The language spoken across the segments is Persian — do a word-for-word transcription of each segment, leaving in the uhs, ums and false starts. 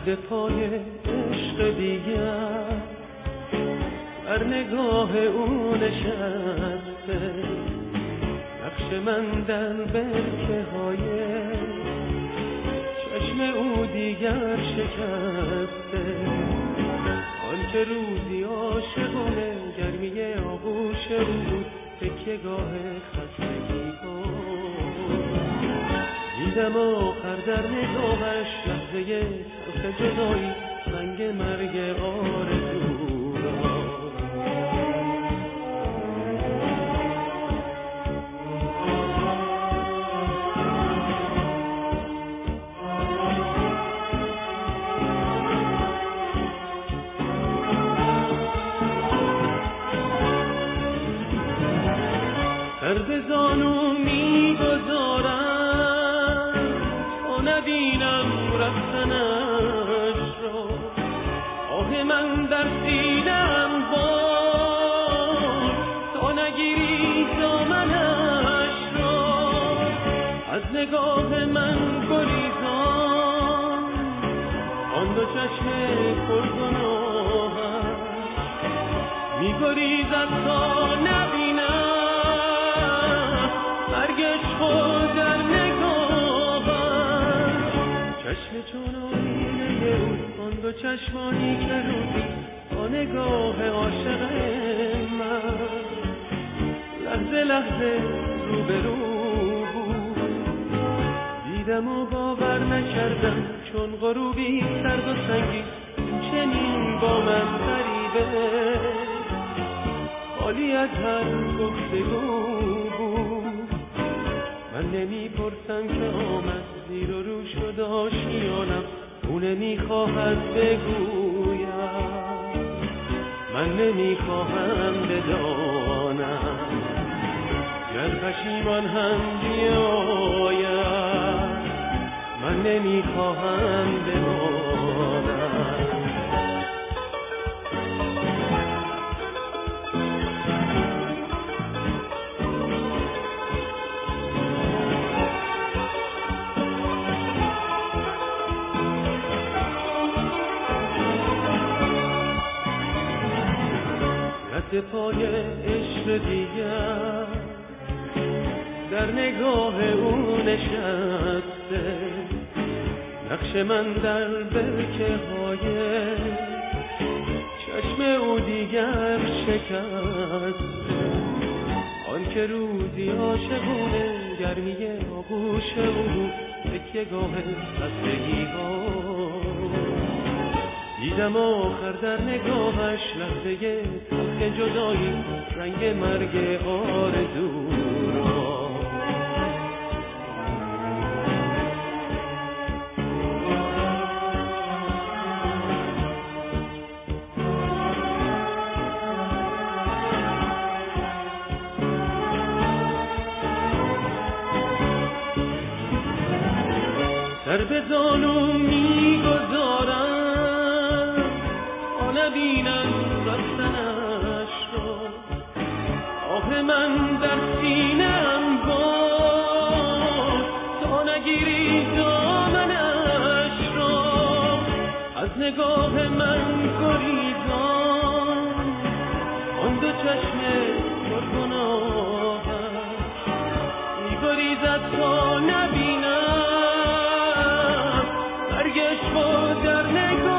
رد پای عشق دیگر در نگاه او نشسته، نقش من در برکه های چشم او دیگر شکسته. آن که روزی عاشقانه گرمی آغوش او بود، تکیه گاه خستگی ها دیدم آخر در نگاهش لحظه تلخ جدایی، رنگ مرگ آرزو را. سر به زانو می گذارم تا نبینم رفتنش را، آه من در سینه‌ام باد تا نگیری دامنش را. از نگاه من گریزان آن دو چشم پرگناهش می گریزد تا نبینم مرگش خود در نگاهم. چشم چون آینه او، آن دو چشمانی که روزی با نگاه عاشق من لحظه لحظه روبرو بود. دیدم و باور نکردم چون غروبی سرد و سنگین چنین با من غریبه، خالی از هر گفتگو بود. من نمی پرسم که آمد زیر و رو شد آشیانم، او نمی خواهد بگویم، من نمی خواهم بدانم. گر پشیمان هم بیاید من نمی خواهم بمانم. رد پای عشق دیگر در نگاه او نشسته، نقش من در برکه های چشم او دیگر شکسته. آن که روزی عاشقونه گرمی آغوش او، تکیه گاه خستگی ها دیدم آخر در نگاهش لحظه تلخ جدایی، رنگ مرگ آرزو را. سر به زانو می گذارم تا نبینم رفتنش را، آه من در سینه‌ام باد تا نگیری دامنش را. از نگاه من گریزان آن دو چشم پرگناهش می گریزد تا نبینم در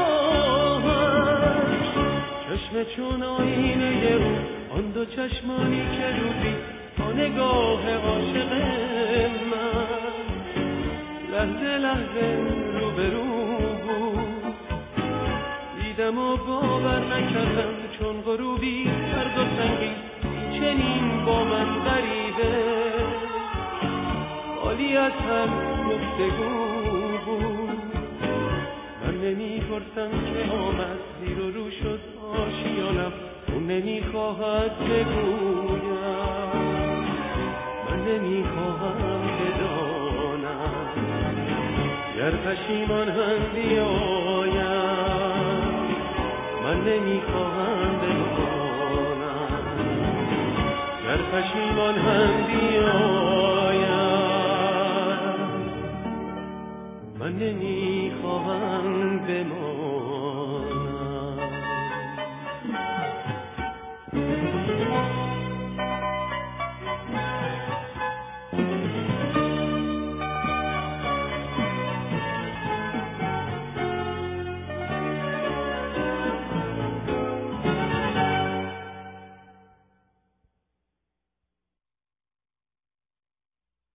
نگاهش. چشم چون آینه او، آن دو چشمانی که روزی با نگاه عاشق من لحظه لحظه روبرو بود. دیدم و باور نکردم چون غروبی سرد و سنگین چنین با من غریبه، خالی از هم گفتگو بود. من نمی پرسم که آمد زیر و رو شد آشیانم، اون نمی خواهد بگویم، من نمی خواهم بدانم. گر پشیمان هم بیایم من نمی خواهم بدانم. گر پشیمان هم بیایم من من نمیخواهم بمانم.